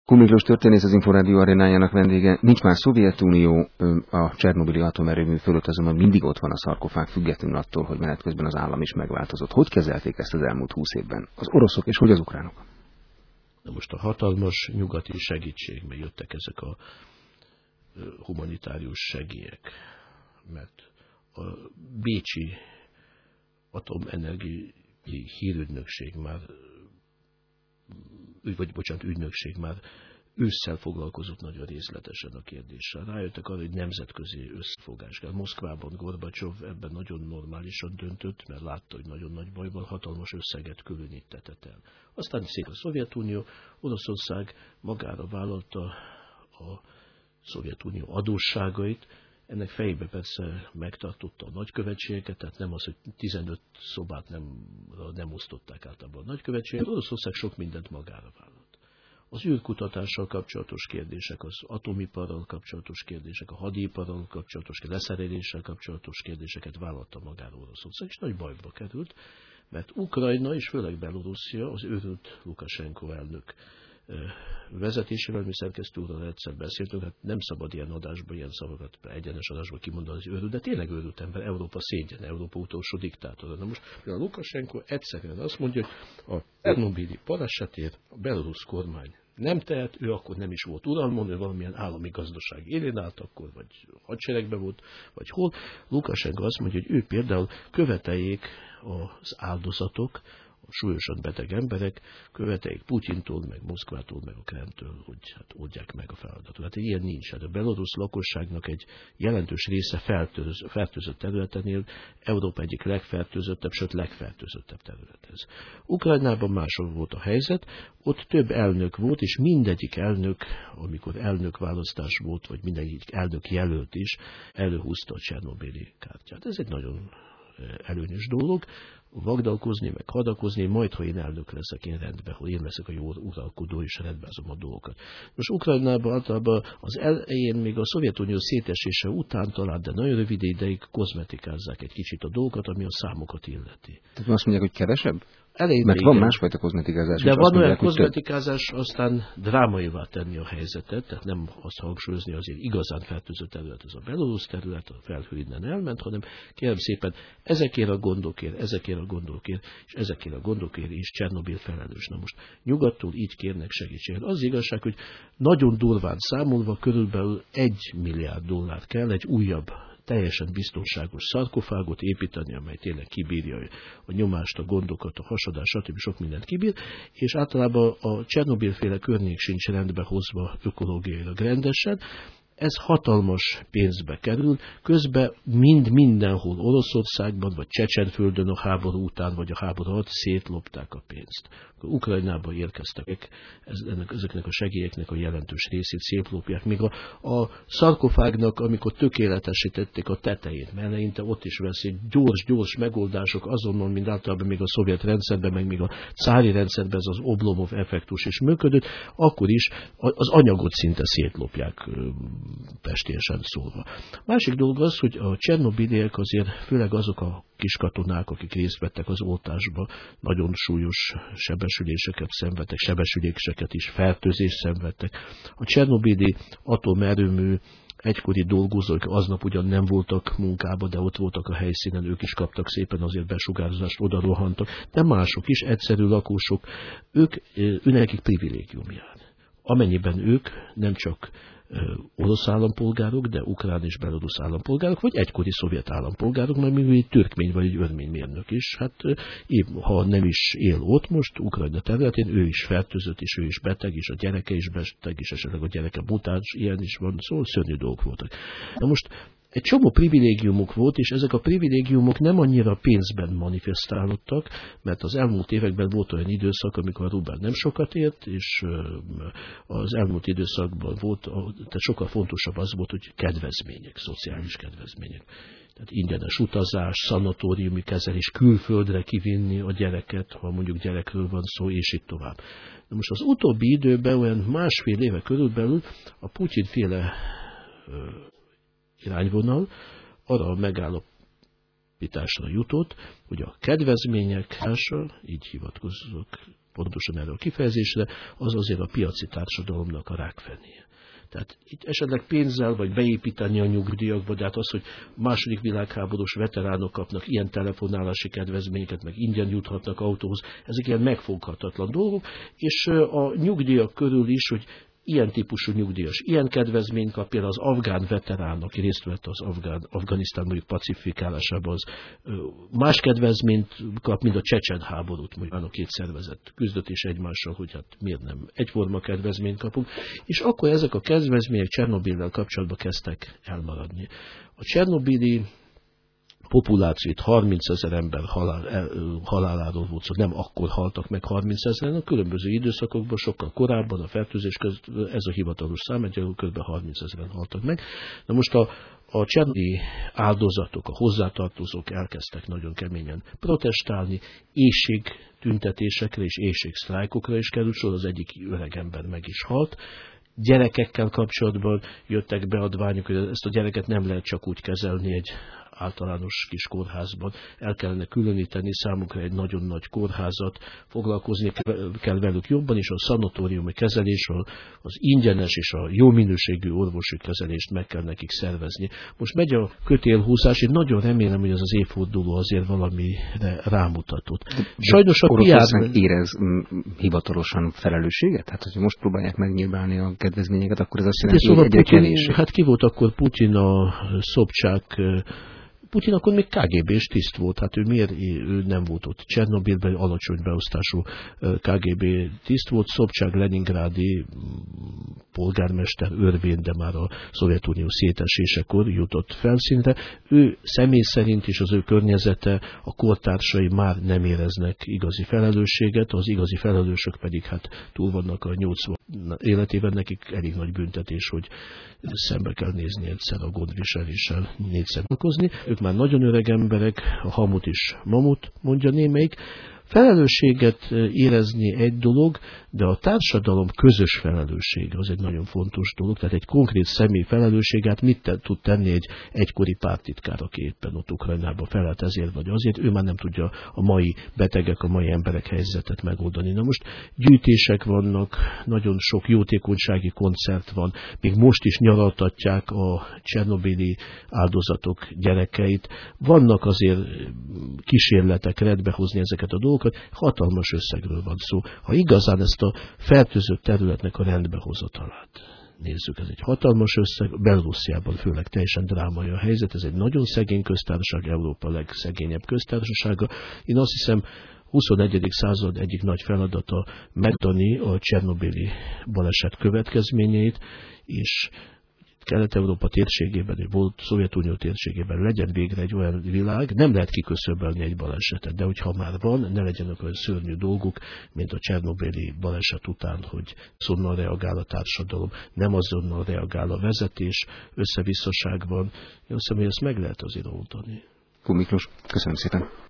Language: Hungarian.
Kun Miklós történész, az Inforádió arénájának vendége. Nincs már Szovjetunió, a csernobili atomerőmű fölött azonban mindig ott van a szarkofág, függetlenül attól, hogy menet közben az állam is megváltozott. Hogy kezelték ezt az elmúlt 20 évben az oroszok, és hogy az ukránok? Na most a hatalmas nyugati segítségbe jöttek ezek a humanitárius segélyek, mert a bécsi atomenergiai hírügynökség ügynökség már ősszel foglalkozott nagyon részletesen a kérdéssel. Rájöttek arra, hogy nemzetközi összefogás kell. Moszkvában Gorbacsov ebben nagyon normálisan döntött, mert látta, hogy nagyon nagy baj van, hatalmas összeget különítetett el. Aztán szép a Szovjetunió, Oroszország magára vállalta a Szovjetunió adósságait, ennek fejébe persze megtartotta a nagykövetségeket, tehát nem az, hogy 15 szobát nem osztották általában a nagykövetséget. Oroszország sok mindent magára vállalt. Az űrkutatással kapcsolatos kérdések, az atomiparral kapcsolatos kérdések, a hadiparral kapcsolatos, leszereléssel kapcsolatos kérdéseket vállalta magára Oroszország, és nagy bajba került, mert Ukrajna és főleg Belorusszia, az őrült Lukasenko elnök vezetésével, mi szerkesztő úrral egyszer beszéltünk, hát nem szabad ilyen adásban, ilyen szavakat egyenes adásban kimondani az őrült, de tényleg őrült ember, Európa szégyen, Európa utolsó diktátora. Na most a Lukasenko egyszerűen azt mondja, hogy a Csernobili balesetért a belorusz kormány nem tehet, ő akkor nem is volt uralmon, ő valamilyen állami gazdaság élén állt akkor, vagy hadseregben volt, vagy hol. Lukasenko azt mondja, hogy ő például követeljék az áldozatok, a súlyosan beteg emberek, követeljék Putyintól, meg Moszkvától, meg a Kremltől, hogy hát oldják meg a feladatot. Hát ilyen nincs. Hát a belorusz lakosságnak egy jelentős része fertőzött területen él, Európa egyik legfertőzöttebb, sőt legfertőzöttebb területhez. Ukrajnában máshol volt a helyzet, ott több elnök volt, és mindegyik elnök, amikor elnökválasztás volt, vagy mindegyik elnök jelölt is, előhúzta a csernobili kártyát. Ez egy nagyon előnyös dolog, vagdalkozni, meg hadakozni, majd, ha én elnök leszek, én rendben, hogy én leszek a jó uralkodó, és rendbezom a dolgokat. Most Ukrajnában általában az elején, még a Szovjetunió szétesése után talán, de nagyon rövid ideig kozmetikázzák egy kicsit a dolgokat, ami a számokat illeti. Tehát azt mondják, hogy kevesebb? Elején mert van másfajta kozmetikázás. De van olyan kozmetikázás, aztán drámaivá tenni a helyzetet, tehát nem azt hangsúlyozni, azért igazán fertőzött terület ez a belorusz terület, a felhő innen elment, hanem kérem szépen, ezekért a gondokért, és ezekért a gondokért is Csernobil felelős. Na most nyugattól így kérnek segítséget. Az igazság, hogy nagyon durván számolva körülbelül $1 milliárd kell egy újabb, teljesen biztonságos szarkofágot építeni, amely tényleg kibírja a nyomást, a gondokat, a hasadást, stb. Sok mindent kibír, és általában a Csernobil-féle környék sincs rendbe hozva ökológiailag rendesen. Ez hatalmas pénzbe kerül, közben mindenhol Oroszországban, vagy Csecsenföldön a háború után, vagy a háború alatt szétlopták a pénzt. Akkor Ukrajnába érkeztek, ezeknek a segélyeknek a jelentős részét szétlopják. Még a szarkofágnak, amikor tökéletesítették a tetejét, mert eleinte ott is veszik gyors megoldások azonnal, mint általában még a szovjet rendszerben, meg még a cári rendszerben ez az Oblomov effektus is működött, akkor is az anyagot szinte szétlopják, pestélyesen szólva. Másik dolog az, hogy a csernobiliek azért, főleg azok a kis katonák, akik részt vettek az oltásba, nagyon súlyos sebesüléseket szenvedtek, sebesüléseket is, fertőzést szenvedtek. A csernobili atomerőmű egykori dolgozók aznap ugyan nem voltak munkába, de ott voltak a helyszínen, ők is kaptak szépen azért besugárzást, oda rohantak, de mások is, egyszerű lakosok, nekik privilégium jár. Amennyiben ők nem csak orosz állampolgárok, de ukrán és belorusz állampolgárok, vagy egykori szovjet állampolgárok, mert még egy türkmény vagy egy örménymérnök is. Hát ha nem is él ott most, Ukrajna területén, ő is fertőzött, és ő is beteg, és a gyereke is beteg, és esetleg a gyereke mutáns, ilyen is van, szóval szörnyű dolgok voltak. Na most egy csomó privilégiumok volt, és ezek a privilégiumok nem annyira pénzben manifestálódtak, mert az elmúlt években volt olyan időszak, amikor a rubel nem sokat ért, és az elmúlt időszakban volt, tehát sokkal fontosabb az volt, hogy kedvezmények, szociális kedvezmények. Tehát ingyenes utazás, szanatóriumi kezelés, külföldre kivinni a gyereket, ha mondjuk gyerekről van szó, és így tovább. Na most az utóbbi időben, olyan másfél éve körülbelül a Putyin-féle irányvonal arra a megállapításra jutott, hogy a kedvezmények, így hivatkozok pontosan erre a kifejezésre, az azért a piaci társadalomnak a rákfenéje. Tehát itt esetleg pénzzel, vagy beépíteni a nyugdíjakba, de hát az, hogy második világháborús veteránok kapnak ilyen telefonálási kedvezményeket, meg ingyen juthatnak autóhoz, ezek ilyen megfoghatatlan dolgok, és a nyugdíjak körül is, hogy ilyen típusú nyugdíjas, ilyen kedvezményt kap, például az afgán veterán, aki részt vett az Afganisztán mondjuk pacifikálásában, az más kedvezményt kap, mint a csecsen háborút, mondjuk a két szervezet küzdött is egymással, hogy hát miért nem egyforma kedvezményt kapunk, és akkor ezek a kedvezmények Csernobillel kapcsolatban kezdtek elmaradni. A csernobili populációt 30 000 ember haláláról volt szó, nem akkor haltak meg 30 000, a különböző időszakokban, sokkal korábban, a fertőzés között ez a hivatalos szám, egyelőre kb. 30 000 haltak meg. Na most a csernobili áldozatok, a hozzátartozók elkezdtek nagyon keményen protestálni, éhségtüntetésekre és éhségsztrájkokra is került sor, az egyik öreg ember meg is halt. Gyerekekkel kapcsolatban jöttek beadványok, hogy ezt a gyereket nem lehet csak úgy kezelni egy általános kis kórházban, el kellene különíteni számukra egy nagyon nagy kórházat, foglalkozni kell velük jobban, és a szanatóriumi kezelés, az ingyenes és a jó minőségű orvosi kezelést meg kell nekik szervezni. Most megy a kötélhúzás, én nagyon remélem, hogy ez az évforduló azért valamire rámutatott. Sajnos a Oroszország érez hivatalosan felelősséget? Hát, hogyha most próbálják megnyilválni a kedvezményeket, akkor ez azt jelenti, hogy egyre kevés. Hát ki volt akkor Putyin, a Szobcsák? Putyin akkor még KGB-s tiszt volt, hát ő nem volt ott Csernobilben, alacsony beosztású KGB tiszt volt, Szobcsák leningrádi polgármester örvén, de már a Szovjetunió szétesésekor jutott felszínre. Ő személy szerint és az ő környezete, a kortársai már nem éreznek igazi felelősséget, az igazi felelősök pedig hát túl vannak a 80 életében, nekik elég nagy büntetés, hogy szembe kell nézni egyszer a gondviseléssel, négyszer okozni. Ők már nagyon öreg emberek, a hamut is mamut, mondja némelyik. Felelősséget érezni egy dolog, de a társadalom közös felelőssége az egy nagyon fontos dolog. Tehát egy konkrét személy felelősségát mit tud tenni egy egykori pártitkár, aki éppen ott Ukrajnában felelt ezért vagy azért, ő már nem tudja a mai betegek, a mai emberek helyzetet megoldani. Na most gyűjtések vannak, nagyon sok jótékonysági koncert van, még most is nyaraltatják a csernobili áldozatok gyerekeit. Vannak azért kísérletek rendbehozni ezeket a dolgokat, hatalmas összegről van szó. Ha igazán ezt a fertőzött területnek a rendbehozatalát nézzük, ez egy hatalmas összeg, Belorussziában főleg teljesen drámai a helyzet, ez egy nagyon szegény köztársaság, Európa legszegényebb köztársasága. Én azt hiszem, 21. század egyik nagy feladata megtanulni a csernobili baleset következményeit, és Kelet-Európa térségében, volt Szovjetunió térségében legyen végre egy olyan világ, nem lehet kiköszöbölni egy balesetet, de hogyha már van, ne legyenek olyan szörnyű dolgok, mint a csernobili baleset után, hogy azonnal reagál a társadalom, nem azonnal reagál a vezetés, összevisszaság van. Én azt hiszem, hogy ezt meg lehet azért oldani. Miklós, köszönöm szépen.